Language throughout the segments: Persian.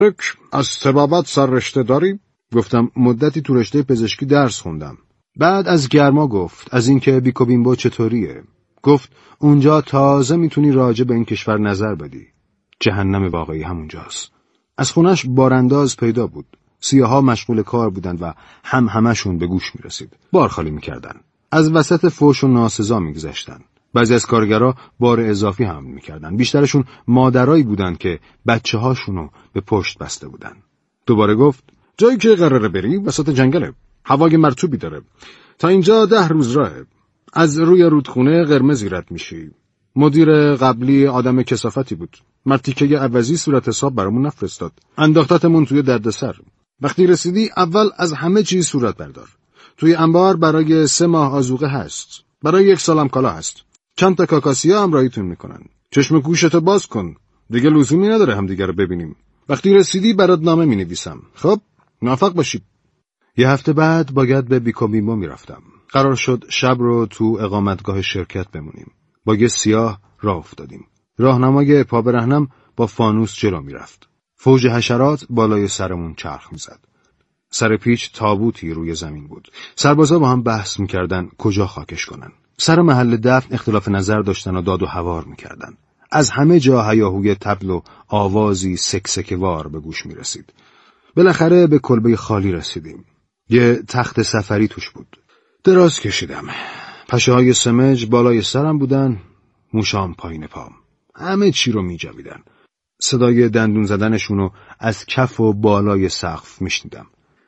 از طبابت سر رشته داری؟ گفتم مدتی تو رشته پزشکی درس خوندم. بعد از گرما گفت از اینکه بیکوبیمبو چطوریه. گفت اونجا تازه میتونی راجع به این کشور نظر بدی. جهنم واقعی همونجاست. از خونش بارانداز پیدا بود. سیاها مشغول کار بودن و همشون به گوش میرسید. بار خالی میکردن. از وسط فوش و ناسزا میگذشتن. بعضی از کارگرها بار اضافی حمل میکردن. بیشترشون مادرایی بودن که بچه‌هاشونو به پشت بسته بودن. دوباره گفت جایی که قراره بری وسط جنگله. هوای مرطوبی داره. تا اینجا 10 روز راهه. از روی رودخونه قرمزی رد میشی. مدیر قبلی آدم کثافتی بود. مرتیکه عوضی صورت حساب برامون نفرستاد. انداختتمون توی دردسر. وقتی رسیدی اول از همه چیز صورت بردار. توی انبار برای 3 ماه آذوقه هست. برای 1 سالم کالا هست. چند تا کاکاسیا همراهیتون میکنن. چشم گوشتو باز کن. دیگه لزومی نداره همدیگه رو ببینیم. وقتی رسیدی برات نامه مینویسم. خب موفق باشی. یه هفته بعد باید به بیکوبیمبو میرفتم. قرار شد شب رو تو اقامتگاه شرکت بمونیم. با یه سیاه راه افتادیم. راهنمای پا برهنم با فانوس جلو میرفت. فوج حشرات بالای سرمون چرخ میزد. سر پیچ تابوتی روی زمین بود. سربازا با هم بحث میکردن کجا خاکش کنن. سر محل دفن اختلاف نظر داشتن و داد و هوار میکردن. از همه جا هیاهوی طبل و آوازی سکسکوار به گوش میرسید. بالاخره به کلبه خالی رسیدیم. یه تخت سفری توش بود. دراز کشیدم. پشه‌های سمج بالای سرم بودن، موشام پایین پام. همه چی رو می‌جویدن. صدای دندون زدنشونو از کف و بالای سقف میشنیدم.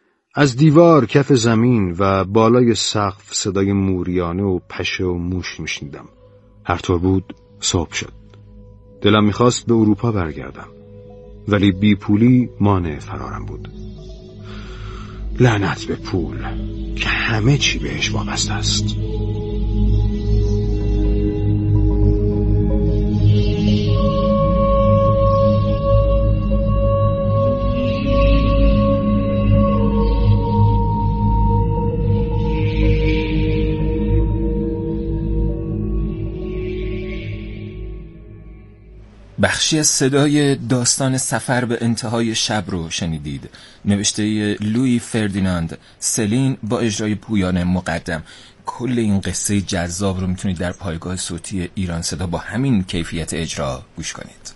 از دیوار، کف زمین و بالای سقف صدای موریانه و پشه و موش میشنیدم. هر طور بود صبح شد. دلم میخواست به اروپا برگردم. ولی بی پولی مانع فرارم بود. لعنت به پول که همه چی بهش وابسته است. بخشی از صدای داستان سفر به انتهای شب رو شنیدید. نوشته لویی فردیناند سلین با اجرای پویان مقدم. کل این قصه جذاب رو میتونید در پایگاه صوتی ایران صدا با همین کیفیت اجرا گوش کنید.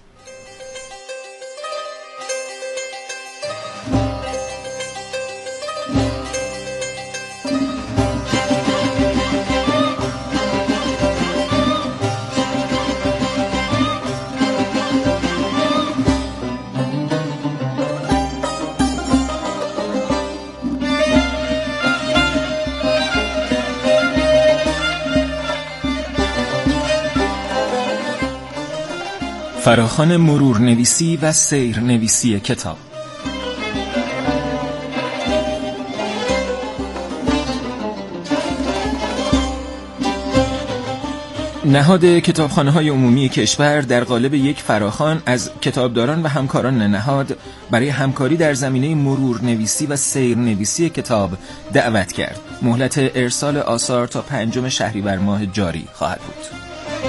فراخوان مرورنویسی و سیرنویسی کتاب. نهاد کتابخانه‌های عمومی کشور در قالب یک فراخوان از کتابداران و همکاران نهاد برای همکاری در زمینه مرورنویسی و سیرنویسی کتاب دعوت کرد. مهلت ارسال آثار تا 5 شهریور ماه جاری خواهد بود.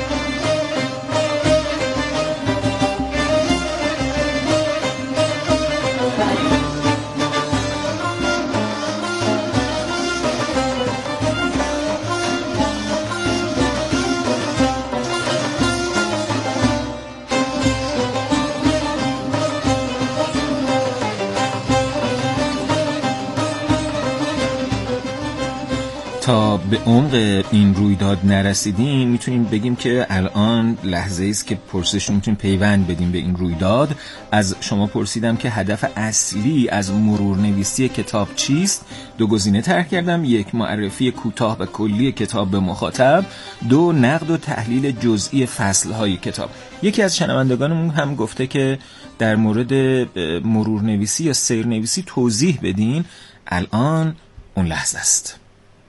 تا به عمق این رویداد نرسیدیم میتونیم بگیم که الان لحظه است که پرسش میتونیم پیوند بدیم به این رویداد. از شما پرسیدم که هدف اصلی از مرورنویسی کتاب چیست. 2 گزینه طرح کردم: 1 معرفی کوتاه و کلی کتاب به مخاطب، 2 نقد و تحلیل جزئی فصل‌های کتاب. یکی از شنوندگانمون هم گفته که در مورد مرورنویسی یا سیرنویسی توضیح بدین. الان اون لحظه است.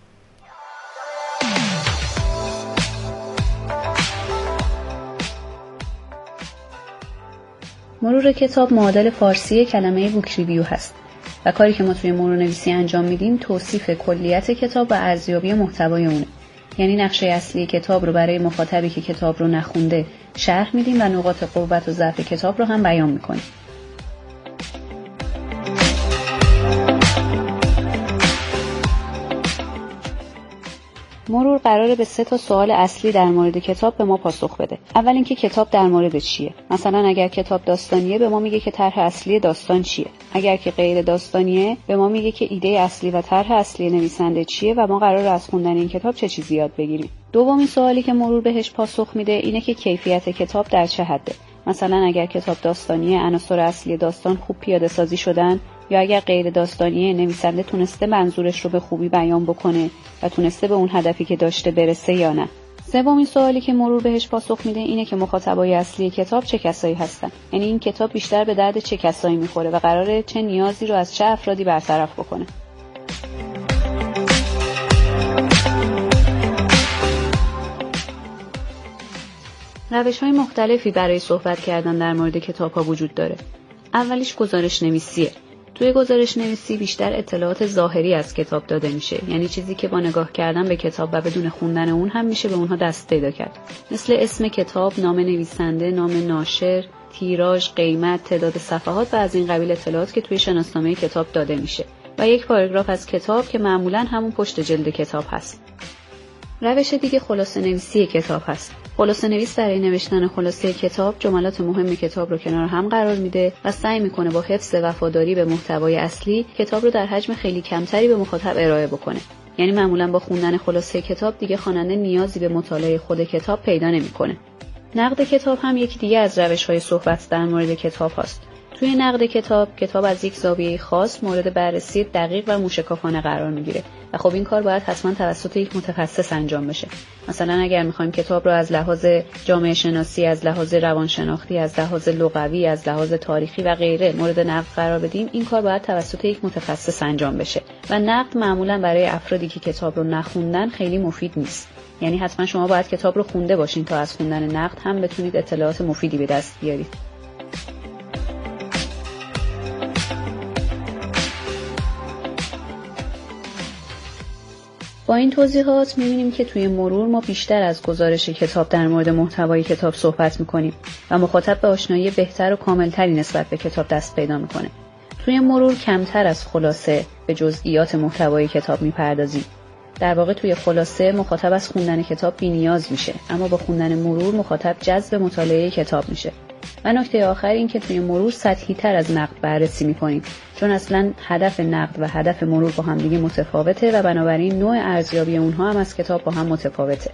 مرور کتاب معادل فارسی کلمه بوک ریویو هست و کاری که ما توی مرورنویسی انجام میدیم توصیف کلیت کتاب و ارزیابی محتوای اونه. یعنی نقشه اصلی کتاب رو برای مخاطبی که کتاب رو نخونده شرح میدیم و نقاط قوت و ضعف کتاب رو هم بیان میکنیم. قراره به 3 سوال اصلی در مورد کتاب به ما پاسخ بده. اول اینکه کتاب در مورد چیه؟ مثلا اگر کتاب داستانیه به ما میگه که طرح اصلی داستان چیه. اگر که غیر داستانیه به ما میگه که ایده اصلی و طرح اصلی نویسنده چیه و ما قراره از خوندن این کتاب چه چیزی یاد بگیریم. دومین سوالی که مرور بهش پاسخ میده اینه که کیفیت کتاب در چه حده. مثلا اگر کتاب داستانیه، عناصر اصلی داستان خوب پیاده سازی شدن، یا اگر غیر داستانیه، نویسنده تونسته منظورش رو به خوبی بیان بکنه و تونسته به اون هدفی که داشته برسه یا نه. سومین سوالی که مرور بهش پاسخ میده اینه که مخاطبای اصلی کتاب چه کسایی هستن. یعنی این کتاب بیشتر به درد چه کسایی میخوره و قراره چه نیازی رو از چه افرادی برطرف بکنه. روش‌های مختلفی برای صحبت کردن در مورد کتاب‌ها وجود داره. اولیش گزارش نویسیه. توی گزارش نویسی بیشتر اطلاعات ظاهری از کتاب داده میشه، یعنی چیزی که با نگاه کردن به کتاب و بدون خوندن اون هم میشه به اونها دست پیدا کرد. مثل اسم کتاب، نام نویسنده، نام ناشر، تیراژ، قیمت، تعداد صفحات و از این قبیل اطلاعات که توی شناسنامه کتاب داده میشه و یک پاراگراف از کتاب که معمولاً همون پشت جلد کتاب هست. روش دیگه خلاصه نویسی کتاب هست. خلاصه نویس برای نوشتن خلاصه کتاب جملات مهم کتاب رو کنار هم قرار میده و سعی میکنه با حفظ وفاداری به محتوای اصلی کتاب رو در حجم خیلی کمتری به مخاطب ارائه بکنه. یعنی معمولا با خوندن خلاصه کتاب دیگه خواننده نیازی به مطالعه خود کتاب پیدا نمیکنه. نقد کتاب هم یکی دیگه از روش‌های صحبت در مورد کتاب هست. توی نقد کتاب از یک زاویه خاص مورد بررسی دقیق و موشکافانه قرار میگیره و خب این کار باید حتما توسط یک متخصص انجام بشه. مثلا اگر میخوایم کتاب رو از لحاظ جامعه شناسی، از لحاظ روانشناختی، از لحاظ لغوی، از لحاظ تاریخی و غیره مورد نقد قرار بدیم، این کار باید توسط یک متخصص انجام بشه و نقد معمولا برای افرادی که کتاب رو نخوندن خیلی مفید نیست. یعنی حتما شما باید کتاب رو خونده باشین تا از خوندن نقد هم بتونید اطلاعات مفیدی به دست بیارید. با این توضیحات می‌بینیم که توی مرور ما بیشتر از گزارش کتاب در مورد محتوای کتاب صحبت می‌کنیم و مخاطب به آشنایی بهتر و کاملتری نسبت به کتاب دست پیدا می‌کنه. توی مرور کمتر از خلاصه به جزئیات محتوای کتاب می‌پردازیم. در واقع توی خلاصه مخاطب از خوندن کتاب بی‌نیاز میشه، اما با خوندن مرور مخاطب جذب مطالعه کتاب میشه. و نکته آخر این که توی مرور سطحی تر از نقد بررسی می‌کنیم، چون اصلاً هدف نقد و هدف مرور با هم دیگه متفاوته و بنابراین نوع ارزیابی اونها هم از کتاب با هم متفاوته.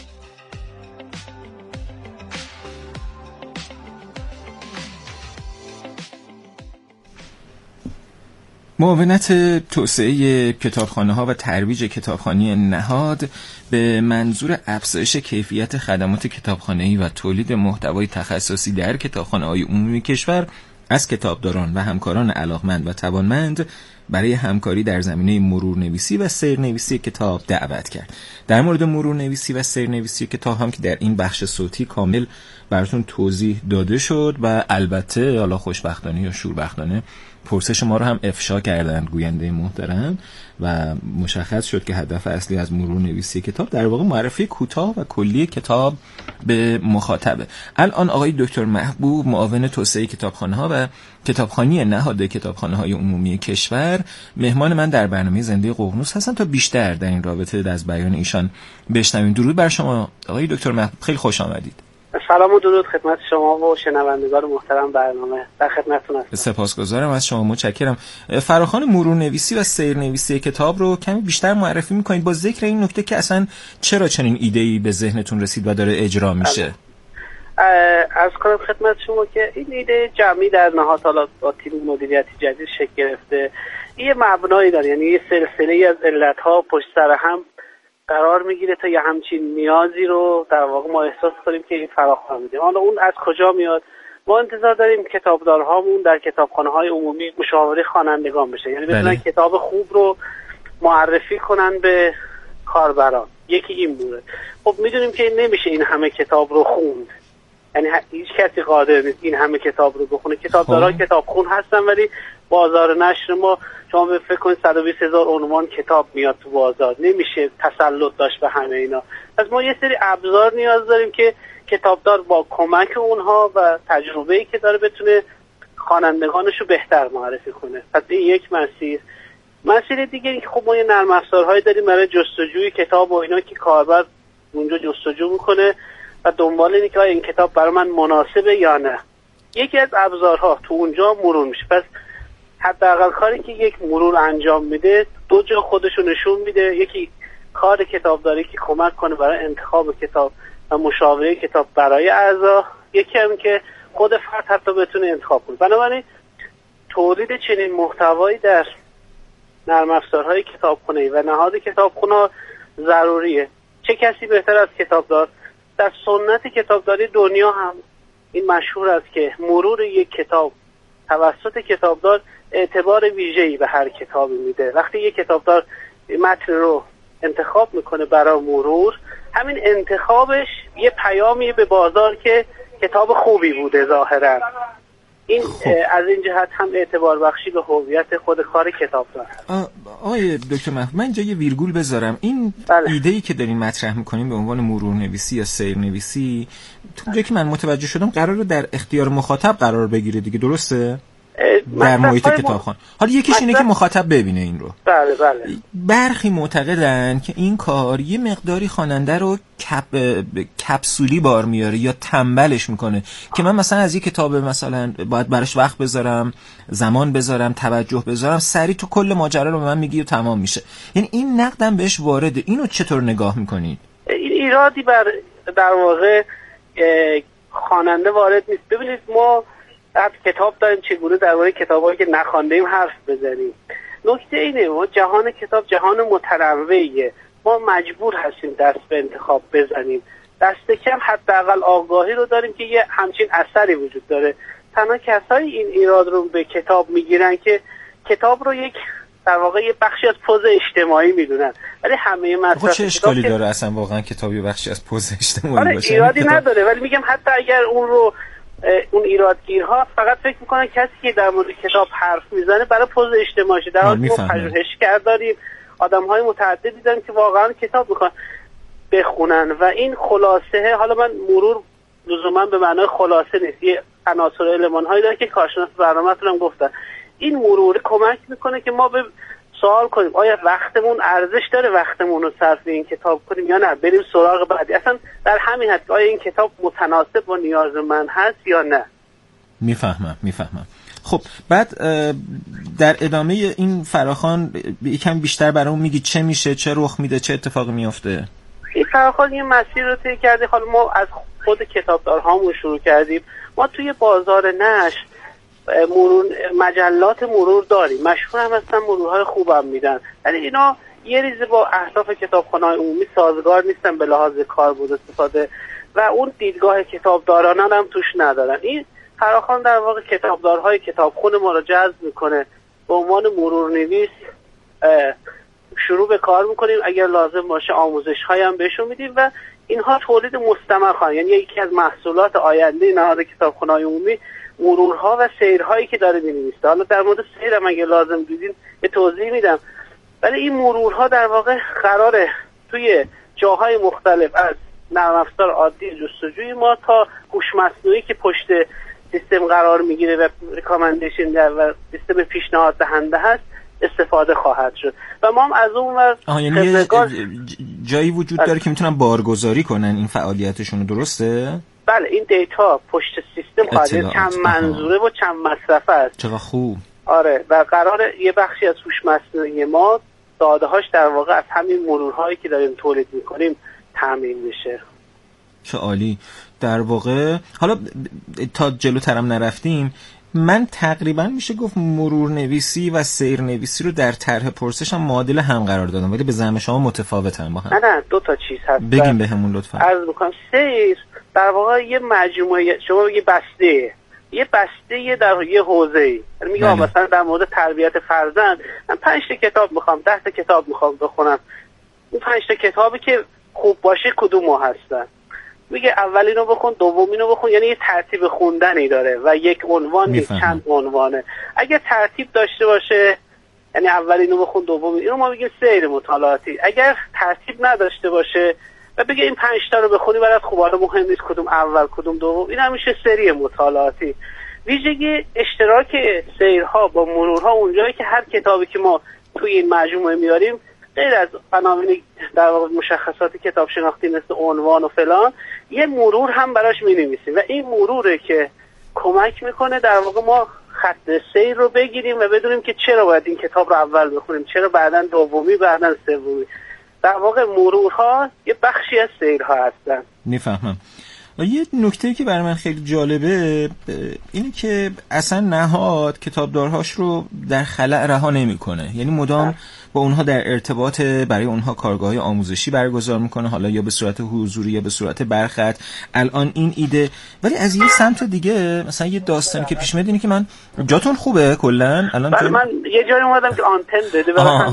معاونت توسعه کتابخانه‌ها و ترویج کتابخوانی نهاد به منظور افزایش کیفیت خدمات کتابخانه‌ای و تولید محتوای تخصصی در کتابخانه‌های عمومی کشور از کتابداران و همکاران علاقمند و توانمند برای همکاری در زمینه مرورنویسی و سیرنویسی کتاب دعوت کرد. در مورد مرورنویسی و سیرنویسی کتاب هم که در این بخش صوتی کامل براتون توضیح داده شد و البته حالا خوشبختانه یا شوربختانه پرسش ما رو هم افشا کردند گوینده محترم و مشخص شد که هدف اصلی از مرورنویسی کتاب در واقع معرفی کوتاه و کلی کتاب به مخاطبه. الان آقای دکتر محبوب معاون توسعه کتابخانه‌ها و کتابخوانی نهاد کتابخانه‌های عمومی کشور مهمان من در برنامه زنده ققنوس هستن تا بیشتر در این رابطه از بیان ایشان بشنویم. درود بر شما آقای دکتر محبوب، خیلی خوش آمدید. سلام و درود خدمت شما و شنوندگان محترم برنامه. در خدمتتون هستم. سپاسگزارم از شما، متشکرم. فراخوان مرورنویسی و سیرنویسی کتاب رو کمی بیشتر معرفی می‌کنید با ذکر این نکته که اصلا چرا چنین ایده‌ای به ذهنتون رسید و داره اجرا میشه؟ از کنم خدمت شما که این ایده جمعی در نهاد حالا با تیم مدیریتی جدید شکل گرفته. این مبنایی داره، یعنی یه سلسله‌ای از علت‌ها پشت سر هم قرار میگیره تا یه همچین نیازی رو در واقع ما احساس کنیم که این فراخوان میده. حالا اون از کجا میاد؟ ما انتظار داریم کتابدارهامون در کتابخانه‌های عمومی مشاوره خوانندگان بشه، یعنی بتونن کتاب خوب رو معرفی کنن به کاربران. یکی این بوده. خب میدونیم که نمیشه این همه کتاب رو خوند، یعنی هیچ کسی قادر نیست این همه کتاب رو بخونه. کتابدارا کتابخون هستن ولی بازار نشر ما شما فکر کنید 120,000 عنوان کتاب میاد تو بازار، نمیشه تسلط داشت به همه اینا. پس ما یه سری ابزار نیاز داریم که کتابدار با کمک اونها و تجربه‌ای که داره بتونه خوانندگانش رو بهتر معرفی کنه. پس این یک مسیر دیگه این که خب ما یه نرم افزارهایی داریم برای جستجوی کتاب و اینا که کاربر اونجا جستجو میکنه و دنبال اینه که آیا این کتاب برای من مناسبه یا نه. یکی از ابزارها تو اونجا مرور میشه. پس حداقل کاری که یک مرور انجام میده دو جا خودشو نشون میده، یکی کار کتابداری که کمک کنه برای انتخاب کتاب و مشاوره کتاب برای اعضا، یکی هم که خود فرد حتی بتونه انتخاب کنه. بنابراین تولید چنین محتوایی در نرم افزارهای کتابخونه‌ای و نهاد کتابخونه ضروریه. چه کسی بهتر از کتابدار؟ در سنت کتابداری دنیا هم این مشهور است که مرور یک کتاب توسط کتابدار اعتبار ویژه‌ای به هر کتابی میده. وقتی یک کتابدار متن رو انتخاب میکنه برای مرور، همین انتخابش یه پیامی به بازار که کتاب خوبی بوده ظاهرا. این از این جهت هم اعتبار بخشی به هویت خود کار کتابدار. آقای دکتر محمود، من اینجا یه ویرگول بذارم. این ایده‌ای که دارین مطرح میکنین به عنوان مرور نویسی یا سیر نویسی، اونجایی که من متوجه شدم قراره در اختیار مخاطب قرار بگیره دیگه، درسته؟ در محیط کتابخوان. حالا یکیش اینه که مخاطب ببینه این رو. بله بله. برخی معتقدن که این کار یه مقداری خواننده رو کپسولی بار میاره یا تنبلش میکنه که من مثلا از یک کتاب مثلا باید براش وقت بذارم، زمان بذارم، توجه بذارم، سریع تو کل ماجرا رو به من میگی و تمام میشه. یعنی این نقدم بهش وارده. اینو چطور نگاه میکنید؟ این ایرادی در واقع خواننده وارد نیست. ببینید ما کتاب داریم، چگونه درباره کتابایی که نخواندیم حرف بزنیم. نکته اینه ما جهان کتاب جهان متنوعیه، ما مجبور هستیم دست به انتخاب بزنیم. دست کم حداقل آگاهی رو داریم که یه همچین اثری وجود داره. تنها کسایی این ایراد رو به کتاب میگیرن که کتاب رو یک در واقع یه بخشی از پوز اجتماعی میدونن، ولی همه مصرف چه اشکالی داره اصلا واقعا کتابی بخشی از پوز اجتماعی باشه؟ ایرادی نداره، ولی میگم حتی اگر اون ایرادگیرها فقط فکر میکنن کسی که در مورد کتاب حرف میزنه برای پوز اجتماعی. در حالی که ما پژوهشگر داریم، آدم‌های متعددی داریم که واقعا کتاب میخوان بخونن و این خلاصه. حالا من مرور لزوما به معنای خلاصه نیست، یه عناصر المان‌هایی داره که کارشناس برنامه‌تون هم گفتن. این مرور کمک میکنه که ما به سوال کنیم آیا وقتمون ارزش داره وقتمون رو صرف این کتاب کنیم یا نه، بریم سراغ بعدی. اصلا در همین حد آیا این کتاب متناسب با نیاز من هست یا نه. میفهمم. خب بعد در ادامه این فراخوان یکم بیشتر برامون میگی چه میشه، چه رخ میده، چه اتفاقی میفته؟ این فراخوان یه مسیر رو طی کرده. حالا ما از خود کتابدارهامون شروع کردیم. ما توی بازار نشر مجلات مرور داریم، مشهور هم هستن، مرورهای خوبم میدن، ولی اینا یه ریزه با اهداف کتابخانه‌های عمومی سازگار نیستن به لحاظ کاربرد استفاده و اون دیدگاه کتابدارانه هم توش ندارن. این فراخوان در واقع کتابدارهای کتابخون ما رو جذب میکنه، به عنوان مرورنویس شروع به کار میکنیم، اگر لازم باشه آموزش‌هایی هم بهشون میدیم و اینها تولید مستمر خواهند. یعنی یکی از محصولات آینده نهاد کتابخانه‌های عمومی مرورها و سیرهایی که داره می‌نویسه. حالا در مورد سیرم اگه لازم دیدین یه توضیح میدم، ولی این مرورها در واقع قراره توی جاهای مختلف از نرم افزار عادی جستجوی ما تا هوش مصنوعی که پشت سیستم قرار میگیره و ریکامندیشن و سیستم پیشنهاد دهنده هست استفاده خواهد شد و ما هم از اون ور یعنی جایی وجود داره که میتونن بارگذاری کنن این فعالیتشون، درسته؟ بله، این دیتا پشت سیستم خواهد چند منظوره و چند مصرفه است. چقدر خوب. آره، و قراره یه بخشی از هوش مصنوعی ما داده‌هاش در واقع از همین مرورهایی که داریم تولید میکنیم تامین میشه. چه عالی. در واقع حالا تا جلوترم نرفتیم، من تقریبا میشه گفت مرور نویسی و سیر نویسی رو در طرح پرسشم معادل هم قرار دادم، ولی به زعم شما متفاوتن با هم. نه دو تا چیز هست. بگیم بهمون لطفا. عرض میکنم سیر در واقع یه مجموعه، شما یه بسته در یه حوزه‌ای. میگم مثلا در مورد تربیت فرزند من 5 تا کتاب میخوام، 10 تا کتاب میخوام بخونم. اون 5 تا کتابی که خوب باشه کدوم هستن؟ میگه اولینو بخون، دومینو بخون، یعنی یه ترتیب خوندنی داره و یک عنوان نیست، چند عنوانه. اگر ترتیب داشته باشه یعنی اولینو بخون، دومین، اینو ما میگیم سیر مطالعاتی. اگر ترتیب نداشته باشه و بگه این 5 تا رو بخونی برات خوبه، حالا مهم نیست کدوم اول کدوم دوم، این همیشه سری مطالعاتی. ویژگی اشتراک سیرها با مرورها اونجایی که هر کتابی که ما توی این مجموعه میاریم غیر از عناوین در واقع مشخصات کتاب شناختی مثل عنوان و فلان، یه مرور هم براش می‌نویسیم و این مروره که کمک میکنه در واقع ما خط سیر رو بگیریم و بدونیم که چرا باید این کتاب رو اول بخونیم، چرا بعداً دومی، بعداً سومی. در واقع مرورها یه بخشی از سیرها هستن. میفهمم. و یه نکته که برای من خیلی جالبه اینه که اصلا نهاد کتابدارهاش رو در خلأ رها نمی‌کنه، یعنی مدام با اونها در ارتباط، برای اونها کارگاه‌های آموزشی برگزار میکنه، حالا یا به صورت حضوری یا به صورت برخط. الان این ایده، ولی از یه سمت دیگه مثلا یه داستانی که پیش میاد اینه که من جاتون خوبه کلا الان بله من یه جایی اومدم که آنتن بده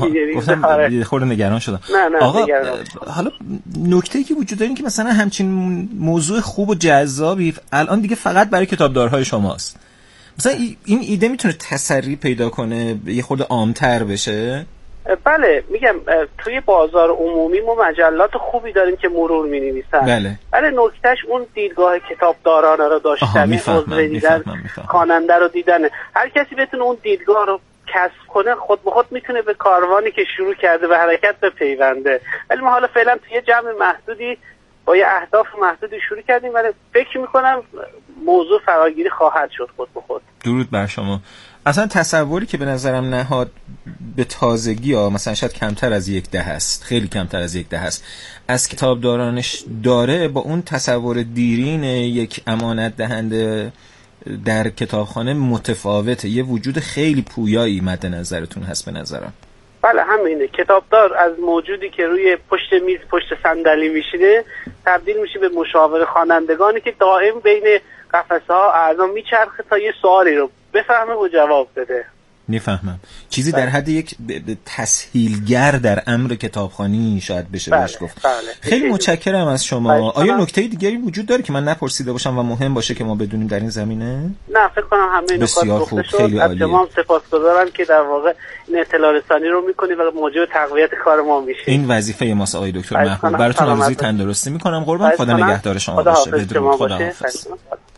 گفتم خورده نگران شدم. نه آقا حالا نکته‌ای که وجود داره این که مثلا همچین موضوع خوب و جذابی الان دیگه فقط برای کتابدارهای شماست. مثلا این ایده میتونه تسری پیدا کنه، یه خورده عام‌تر بشه؟ بله میگم توی بازار عمومی ما مجلات خوبی داریم که مرور می‌نویسن. بله نکتهش اون دیدگاه کتابدارانه رو داشتن، عضو دیدن، خواننده رو دیدن. هر کسی بتونه اون دیدگاه رو کسب کنه خود به خود میتونه به کاروانی که شروع کرده به حرکت بپیونده. ولی ما حالا فعلا توی جمع محدودی با یه اهداف محدودی شروع کردیم ولی فکر میکنم موضوع فراگیری خواهد شد خود به خود. درود بر شما. اصلا تصوری که به نظرم نهاد به تازگی مثلا شاید کمتر از 10 هست، خیلی کمتر از 10 هست، از کتابدارانش داره با اون تصور دیرین یک امانت دهنده در کتابخانه متفاوته. یه وجود خیلی پویایی مد نظرتون هست به نظرم. بله همینه. کتابدار از موجودی که روی پشت میز پشت صندلی میشینه تبدیل میشه به مشاور خوانندگانی که دائم بین قفسه‌ها اعضا میچرخه تا یه سوالی رو بفهمه و جواب بده. میفهمم. چیزی در حد یک تسهیلگر در امر کتابخوانی شاید بشه بهش گفت. خیلی متشکرم از شما. آیا نکته دیگری وجود داره که من نپرسیده باشم و مهم باشه که ما بدونیم در این زمینه؟ نه فکر کنم همه نکات گفته شد. خیلی عالیه. از شما سپاسگزارم که در واقع این اطلاع رسانی رو میکنید و موجب تقویت کار ما میشه. این وظیفه ماست آقای دکتر محبوب. براتون آرزوی تندرستی میکنم. قربان خدا نگهدار شما باشه. بدرود. خداحافظ.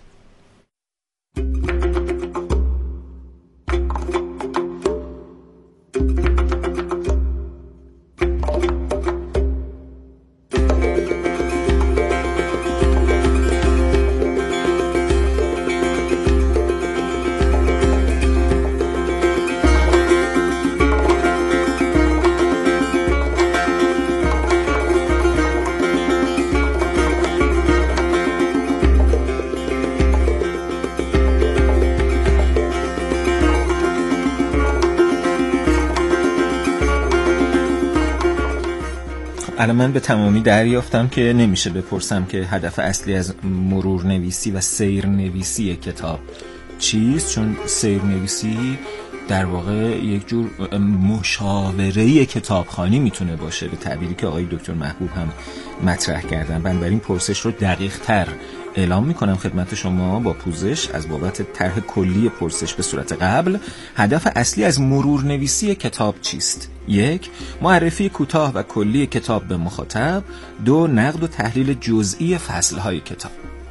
الان من به تمامی دریافتم که نمیشه بپرسم که هدف اصلی از مرور نویسی و سیر نویسی کتاب چیست، چون سیر نویسی در واقع یک جور مشاوره کتابخوانی میتونه باشه، به تعبیری که آقای دکتر محبوب هم مطرح کردن. بنابراین پرسش رو دقیق تر اعلام میکنم خدمت شما با پوزش از بابت طرح کلی پرسش به صورت قبل. هدف اصلی از مرور نویسی کتاب چیست؟ 1. معرفی کوتاه و کلی کتاب به مخاطب. 2. نقد و تحلیل جزئی فصلهای کتاب.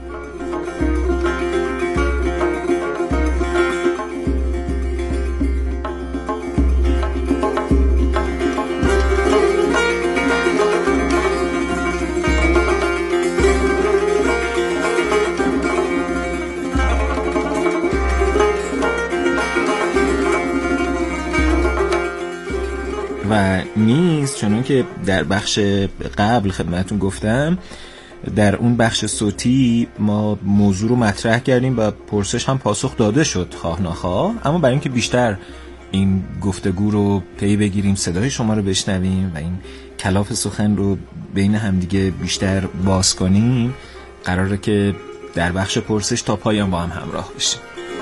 و نیست چون که در بخش قبل خدمتتون گفتم، در اون بخش صوتی ما موضوع رو مطرح کردیم و پرسش هم پاسخ داده شد خواه نخواه، اما برای اینکه بیشتر این گفتگو رو پی بگیریم، صدای شما رو بشنویم و این کلاف سخن رو بین همدیگه بیشتر باز کنیم، قراره که در بخش پرسش تا پایان با هم همراه بشیم.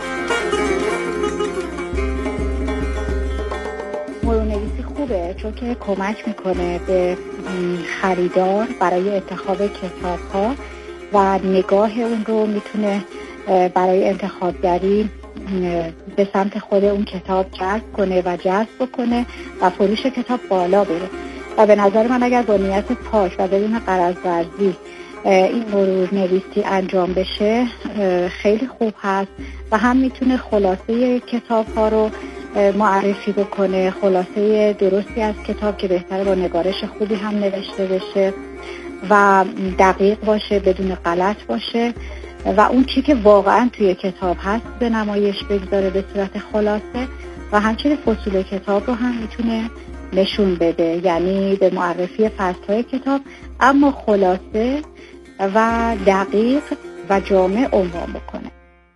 مرورنویسی خوبه چون که کمک میکنه به خریدار برای انتخاب کتاب‌ها و نگاه اون رو میتونه برای انتخابگری به سمت خود اون کتاب جذب کنه و جذب بکنه و فروش کتاب بالا بره. و به نظر من اگر با نیت پاک و بدون غرض ورزی این مرورنویسی انجام بشه خیلی خوب هست و هم میتونه خلاصه کتاب‌ها رو معرفی بکنه، خلاصه درستی از کتاب که بهتره با نگارش خوبی هم نوشته بشه و دقیق باشه، بدون غلط باشه و اون چی که واقعا توی کتاب هست به نمایش بگذاره به صورت خلاصه و همچنین فصول کتاب رو هم میتونه نشون بده، یعنی به معرفی فصل‌های کتاب اما خلاصه و دقیق و جامع عنوان بکنه.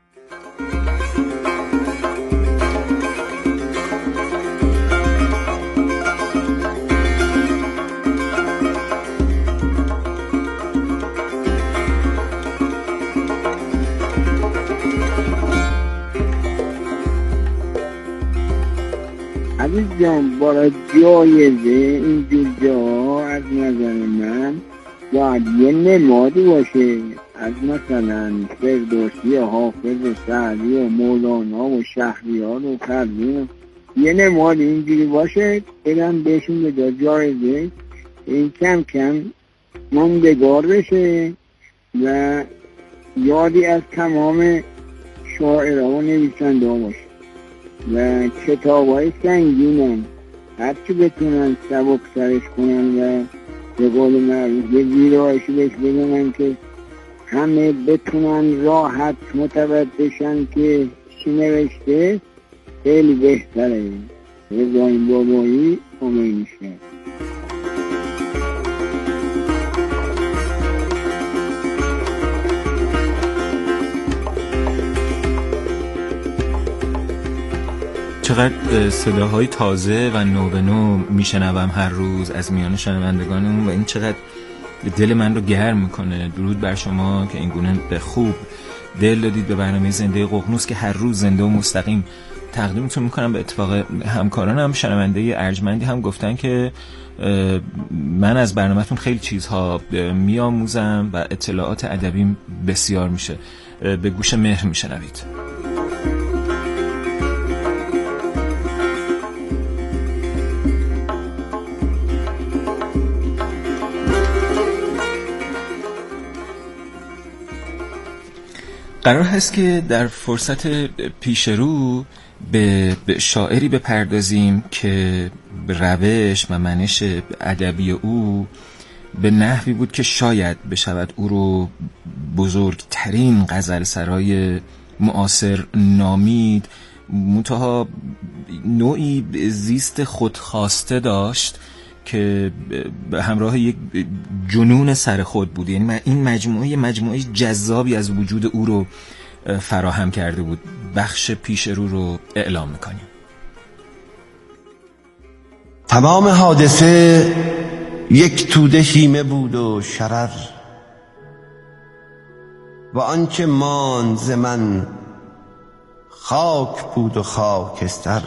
عزیز جان، برای جایزه اینجور جاها از نظر من باید یه نمادی باشه از مثلا فردوسی و حافظ سعدی و مولانا و شهریار و پروین، یه نماد اینجوری باشه بدن بهشون به جایزه، این کم کم ماندگار بشه و یادی از تمام شاعرها و نویسنده ها باشه و کتاب های سنگینن هرچی بتونن سبک سرش کنن و به قول معروف یه ویرایشی بهش بدونن که همه بتونن راحت متوجه بشن که چی نوشته، خیلی بهتره. رضای بابایی خمینی‌شه. چقدر صداهای تازه و نو به نو میشنوم هر روز از میان شنوندگانمون و این چقدر دل من رو گرم میکنه. درود بر شما که این گونه به خوب دل دادید به برنامه زنده ققنوس که هر روز زنده و مستقیم تقدیمتون میکنم. به اتفاق همکارانم شنونده ارجمندی هم گفتن که من از برنامه‌تون خیلی چیزها میآموزم و اطلاعات ادبی بسیار میشه. به گوش مهر میشنوید. قرار هست که در فرصت پیش رو به شاعری بپردازیم که روش و منش ادبی او به نحوی بود که شاید بشود او رو بزرگترین غزلسرای معاصر نامید. منتها نوعی زیست خودخواسته داشت که به همراه یک جنون سر خود بود. یعنی این مجموعه جذابی از وجود او رو فراهم کرده بود. بخش پیش رو اعلام میکنیم. تمام حادثه یک توده هیمه بود و شرر و آنچه ماند ز من خاک بود و خاکستر.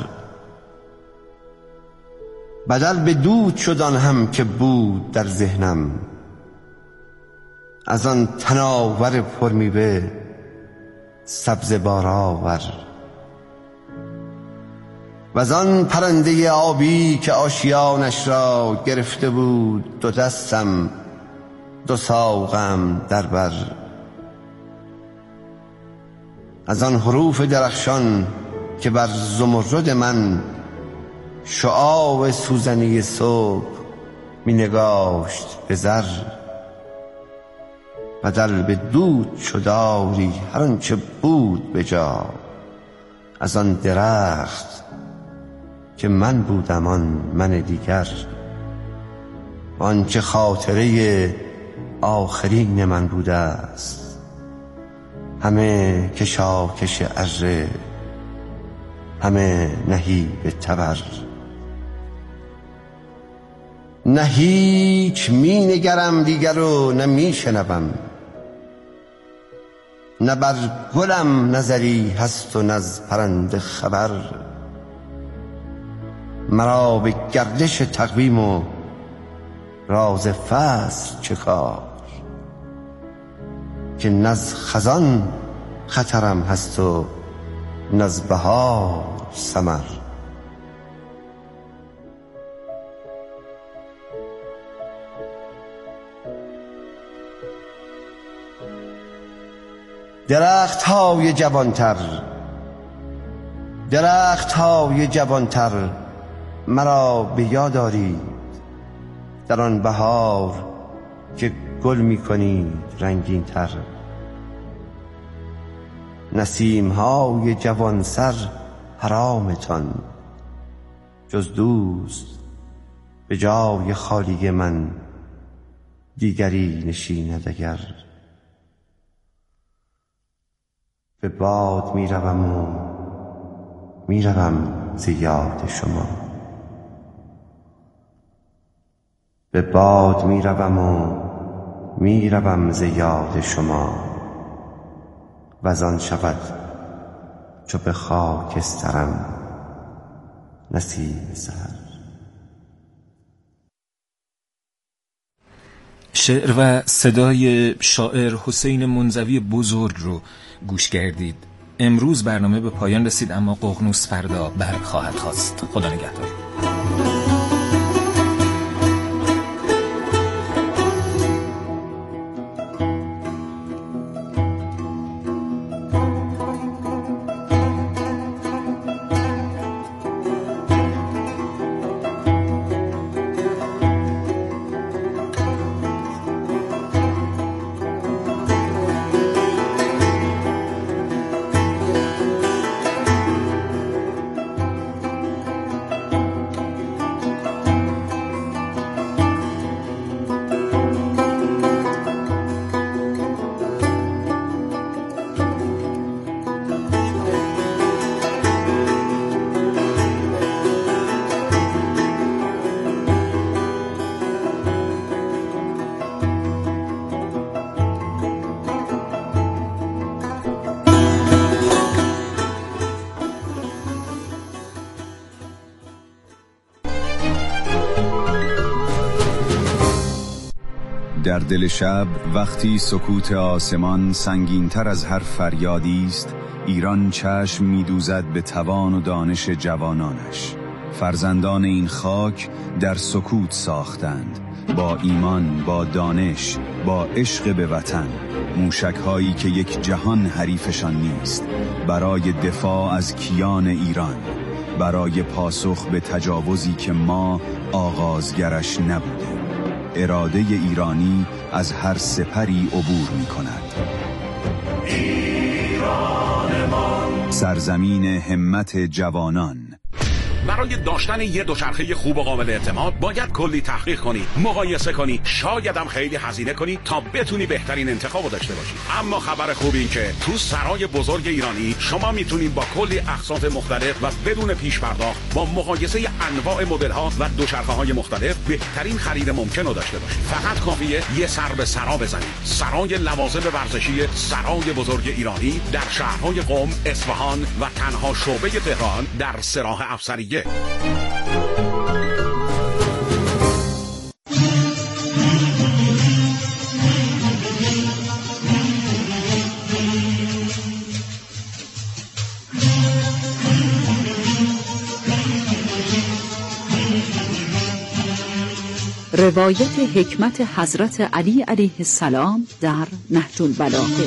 بدل به دود شد آن هم که بود در ذهنم از آن تناور پرمیوه سبز بارآور و از آن پرنده آبی که آشیانش را گرفته بود دو دستم دو ساقم در بر. از آن حروف درخشان که بر زمرد من شعاع سوزنی صبح می نگاشت به زر. بدل به دود شداری هر آنچه بود به جا از آن درخت که من بودم آن من دیگر. آنچه خاطره آخرین من بوده است همه کشاکش اره همه نهیب تبر. نه هیچ می نگرم دیگر و نه می شنوم، نه بر گلم نظری هست و نه از پرنده خبر. مرا به گردش تقویم و راز فصل چه کار که نه از خزان خطرم هست و نه از بهار ثمر. درخت های جوانتر درخت های جوانتر مرا به یاد آرید، در آن بهار که گل می کنید رنگین تر. نسیم های جوان سر حرامتان، جز دوست به جای خالی من دیگری نشیند اگر. به باد می روم و می روم ز یاد شما، به باد می روم و می روم ز یاد شما، وزان شود چو به خاکسترم نسیم سحر. شعر و صدای شاعر حسین منزوی بزرگ رو گوش کردید. امروز برنامه به پایان رسید، اما ققنوس فردا برق خواهد خواست. خدا نگهدار. در دل شب وقتی سکوت آسمان سنگین‌تر از هر فریادی است، ایران چشم می‌دوزد به توان و دانش جوانانش. فرزندان این خاک در سکوت ساختند، با ایمان، با دانش، با عشق به وطن، موشک‌هایی که یک جهان حریفشان نیست، برای دفاع از کیان ایران، برای پاسخ به تجاوزی که ما آغازگرش نبودیم. اراده ایرانی از هر سپری عبور می کند. ایرانمان، سرزمین همت جوانان. برای داشتن یه دوچرخه خوب و قابل اعتماد باید کلی تحقیق کنی، مقایسه کنی، شاید هم خیلی هزینه کنی تا بتونی بهترین انتخابو داشته باشی. اما خبر خوب این که تو سرای بزرگ ایرانی شما میتونید با کلی اقساط مختلف و بدون پیش پرداخت با مقایسه انواع مدل‌ها و دوچرخه‌های مختلف بهترین خرید ممکن رو داشته باشید. فقط کافیه یه سر به سرا بزنید. سرای لوازم ورزشی سرای بزرگ ایرانی در شهرهای قم، اصفهان و تنها شعبه تهران در سراح افسری. روایت حکمت حضرت علی علیه السلام در نهج البلاغه.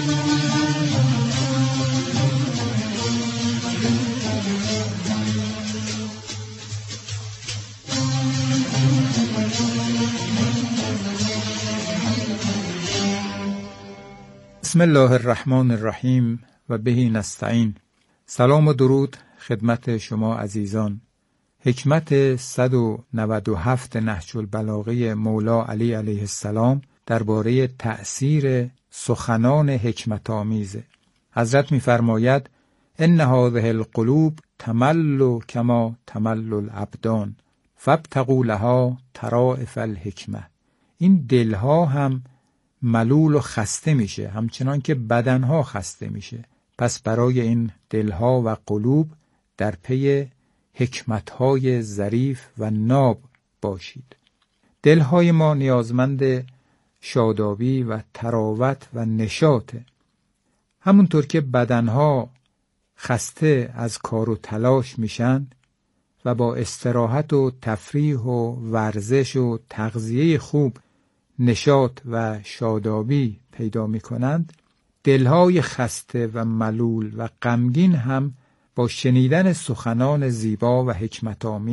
بسم الله الرحمن الرحیم و بهی نستعین. سلام و درود خدمت شما عزیزان. حکمت 197 نهج البلاغه مولا علی علیه السلام درباره تأثیر سخنان حکمت آمیز. حضرت می‌فرماید ان هذه القلوب تمل کما تمل الابدان فابتغوا لها طرائف الحکمه. این دلها هم ملول و خسته میشه همچنان که بدنها خسته میشه. پس برای این دلها و قلوب در پی حکمتهای ظریف و ناب باشید. دلهای ما نیازمند شادابی و تراوت و نشاطه. همونطور که بدنها خسته از کار و تلاش میشن و با استراحت و تفریح و ورزش و تغذیه خوب نشاط و شادابی پیدا می کنند، دلهای خسته و ملول و غمگین هم با شنیدن سخنان زیبا و حکمت‌آمیز